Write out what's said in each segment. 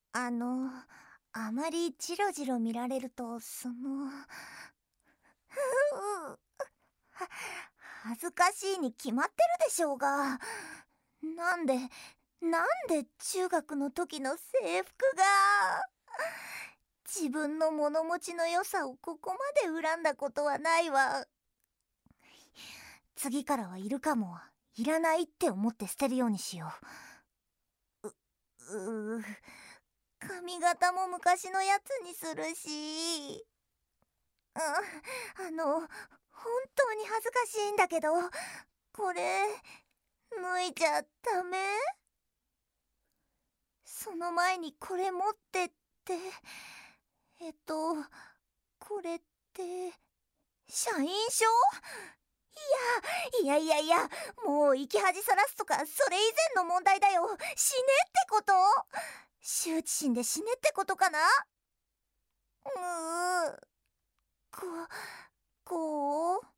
あの、あまりジロジロ見られると、は恥ずかしいに決まってるでしょうが。なんで、中学の時の制服が、自分の物持ちの良さをここまで恨んだことはないわ。次からはいるかも、いらないって思って捨てるようにしよう。髪型も昔のやつにするし。本当に恥ずかしいんだけど、これ、脱いじゃダメ？その前にこれ持ってって、これって、社員証？いや、もう生き恥さらすとか、それ以前の問題だよ。死ねってこと？羞恥心で死ねってことかな？うー、こ、こう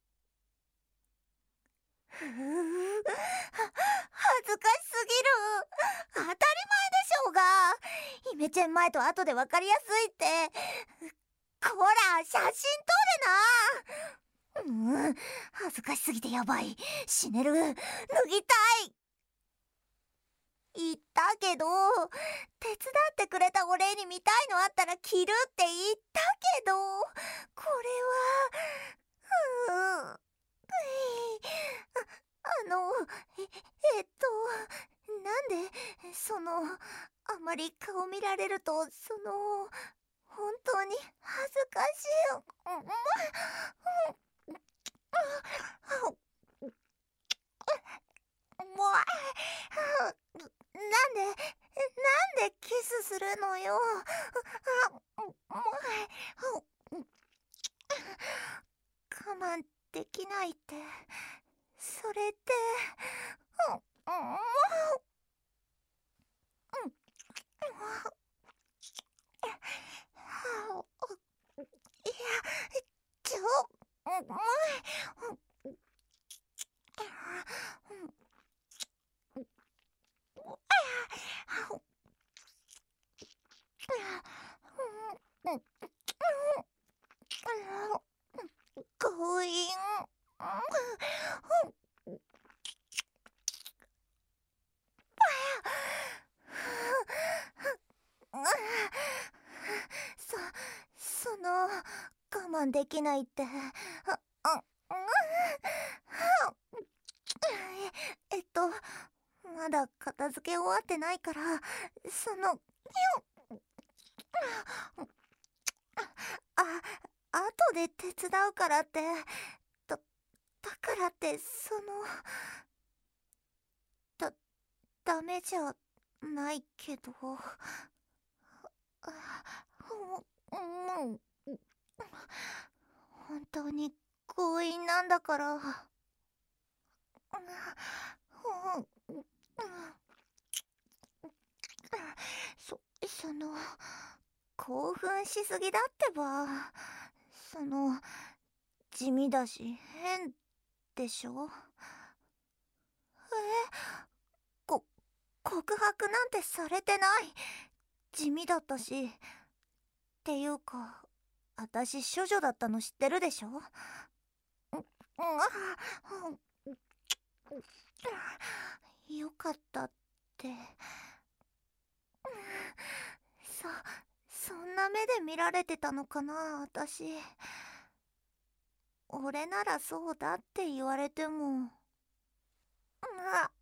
ふう、恥ずかしすぎる。当たり前でしょうが。イメチェン前と後で分かりやすいって。こら、写真撮れな。恥ずかしすぎてやばい。死ねる。脱ぎたい。言ったけど、手伝ってくれたお礼に見たいのあったら着るって言ったけど、これは、あの、え、えっと、なんで、あまり顔見られると、本当に恥ずかしい。もう、なんでキスするのよ。我慢できないって、それって、いや、ちょ、強引。そ、我慢できないって、あ、えっと、まだ片付け終わってないから、あ、後で手伝うからって、だ、だからって、だ、ダメじゃないけど、うん、本当に強引なんだから、そ、その、興奮しすぎだってば。その、地味だし変でしょ？こ、告白なんてされてない。地味だったし。っていうか、私処女だったの知ってるでしょ？よかったって。そんな目で見られてたのかな、私。俺ならそうだって言われても。あ、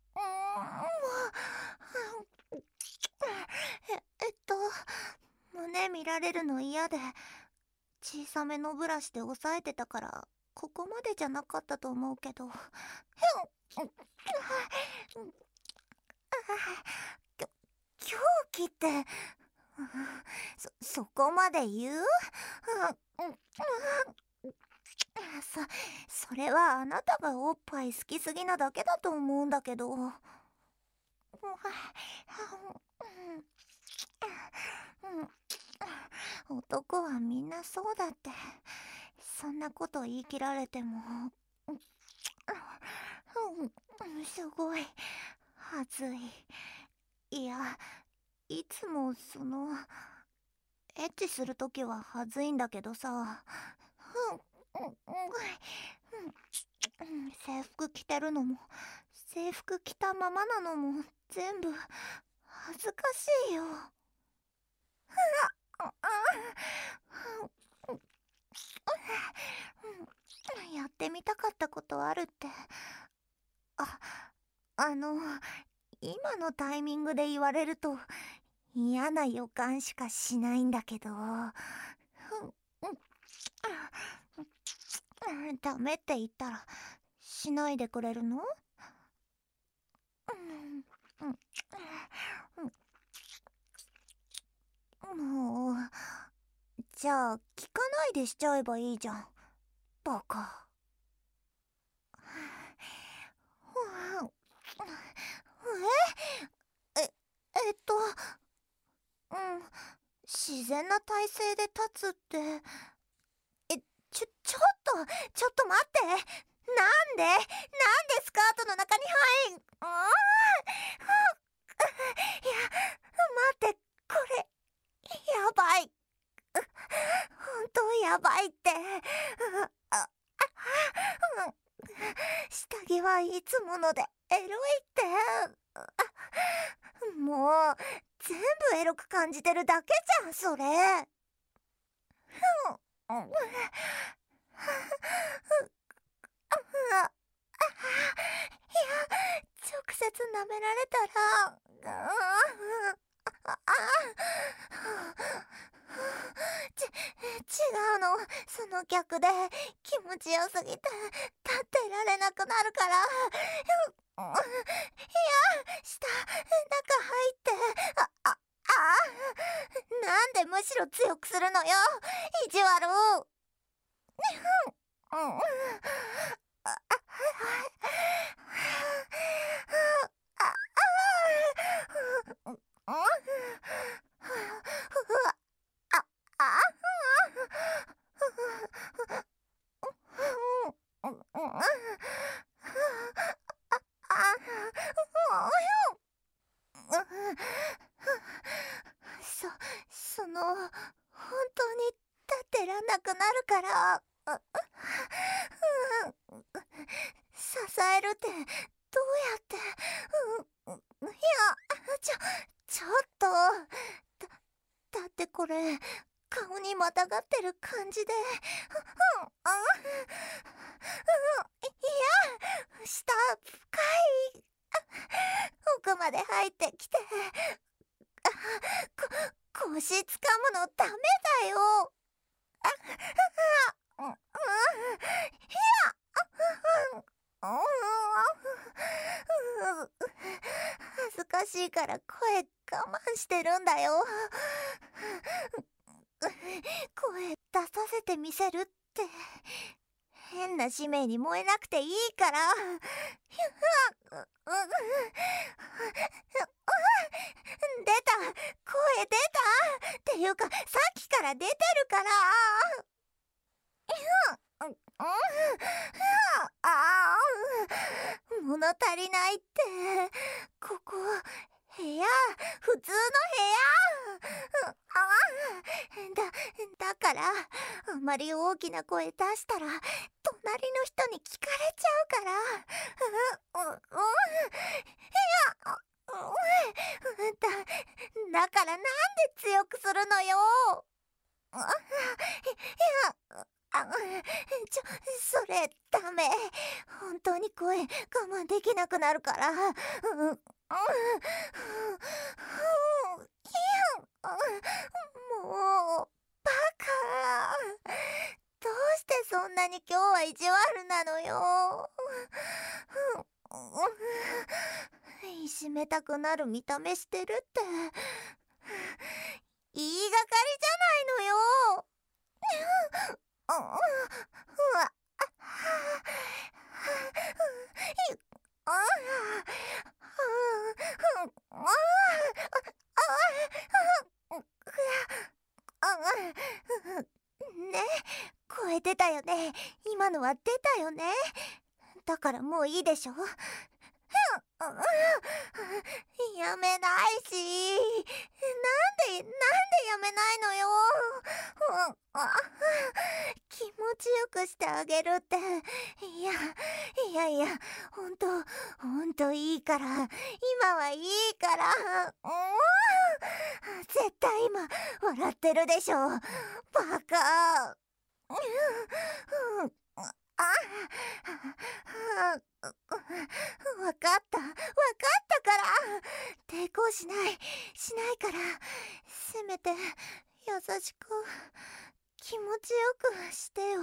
えっと、胸見られるの嫌で、小さめのブラシで押さえてたから、ここまでじゃなかったと思うけど。狂気って、そこまで言う？それはあなたがおっぱい好きすぎなだけだと思うんだけど。男はみんなそうだって。そんなこと言い切られても、すごい、はずい。いや、 いつもエッチするときははずいんだけどさ、制服着てるのも制服着たままなのも全部恥ずかしいよ。やってみたかったことあるって。あ、あの、今のタイミングで言われると嫌な予感しかしないんだけど。ダメって言ったらしないでくれるの？もう、じゃあ聞かないでしちゃえばいいじゃん、バカ。え、えっと、自然な体勢で立つって、ちょっと待って。なんでスカートの中に入ん、いや、待って、これ、やばい。本当やばいって。下着はいつものでエロいって。もう、全部エロく感じてるだけじゃん、それ。直接舐められたら、違うの。その逆で気持ちよすぎて立ってられなくなるから。いや、下、中入って、なんでむしろ強くするのよ、意地悪。本当に立ってらんなくなるから。支えるってどうやって。いや、ちょっと。だってこれ顔にまたがってる感じで。いや、下深い。奥まで入ってきて。腰掴むのダメだよ。恥ずかしいから声我慢してるんだよ。声出させてみせるって変な使命に燃えなくていいから。出た、声出たっていうかさっきから出てるから。物足りないって。ここ部屋、普通の部屋。だからあんまり大きな声出したら隣の人に聞かれちゃうから。だからなんで強くするのよ。それダメ。本当に声我慢できなくなるから。もうバカ。どうしてそんなに今日は意地悪なのよ。いじめたくなる見た目してるって言いがかりじゃないのよ。ね、声出たよね。今のは出たよね。だからもういいでしょ。やめないし。 気持ちよくしてあげるって。いや、ほんといいから。今はいいから。絶対今、笑ってるでしょ。バカ。あ、わかったから。抵抗しないから。せめて、優しく、気持ちよくしてよ。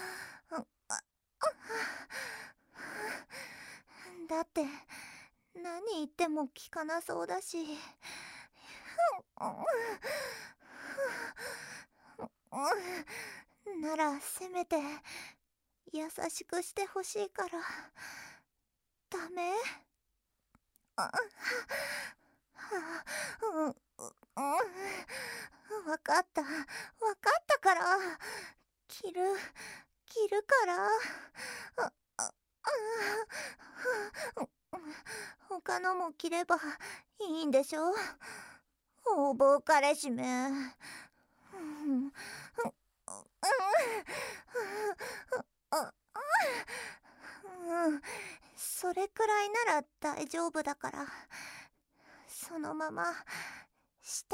だって、何言っても聞かなそうだし。なら、せめて、優しくしてほしいから。ダメ？わかったから。着るから。他のも着ればいいんでしょ？お坊彼氏め。それくらいなら大丈夫だから、そのままして。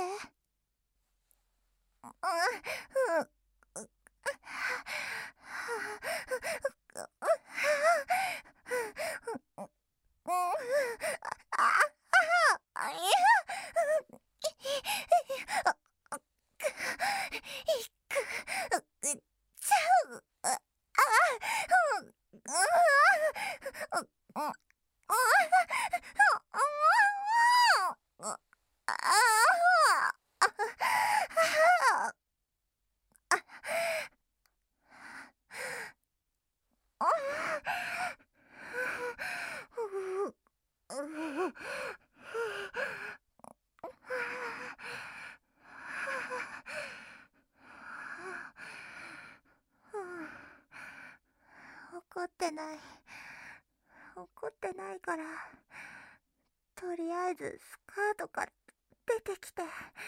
怒ってないから。とりあえずスカートから出てきて。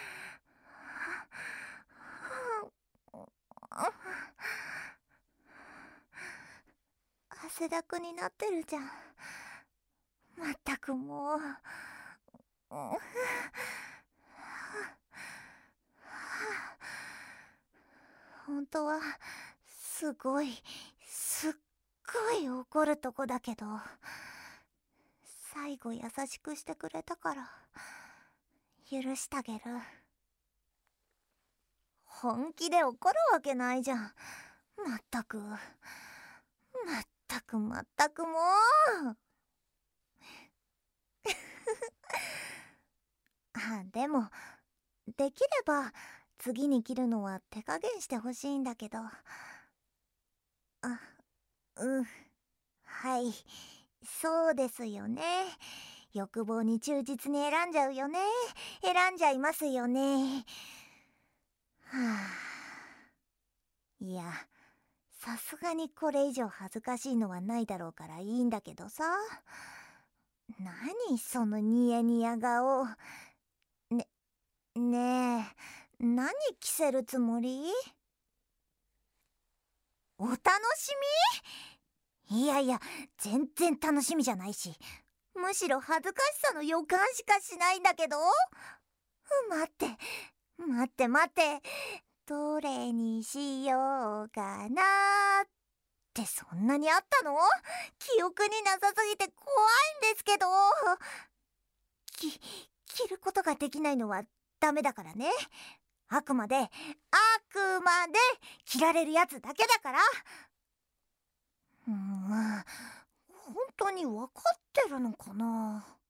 汗だくになってるじゃん。まったくもう。本当はすっごい怒るとこだけど、最後優しくしてくれたから許してあげる。本気で怒るわけないじゃん。まったくもう。でもできれば次に着るのは手加減してほしいんだけど。はい、そうですよね。欲望に忠実に選んじゃうよね。選んじゃいますよね。いや、さすがにこれ以上恥ずかしいのはないだろうからいいんだけどさ。何そのニヤニヤ顔。ねえ、何着せるつもり？お楽しみ？いや、全然楽しみじゃないし、むしろ恥ずかしさの予感しかしないんだけど。待って、どれにしようかなってそんなにあったの？記憶になさすぎて怖いんですけど。着ることができないのはダメだからね。あくまで着られるやつだけだから。本当に分かってるのかな。